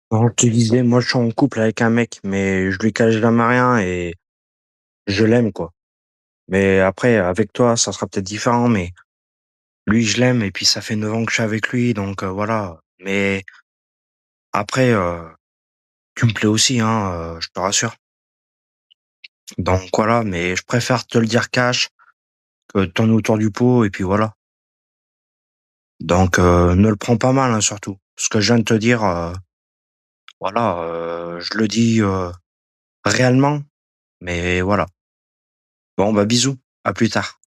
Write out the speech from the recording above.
Non, je te disais, moi, je suis en couple avec un mec, mais je lui cache jamais rien et je l'aime, quoi. Mais après, avec toi, ça sera peut-être différent, mais lui, je l'aime et puis ça fait 9 ans que je suis avec lui, donc voilà. Mais après, tu me plais aussi, hein, je te rassure. Donc voilà, mais je préfère te le dire cash que de tourner autour du pot et puis voilà. Donc ne le prends pas mal, hein, surtout. Ce que je viens de te dire, voilà, je le dis réellement, mais voilà. Bon, bah bisous, à plus tard.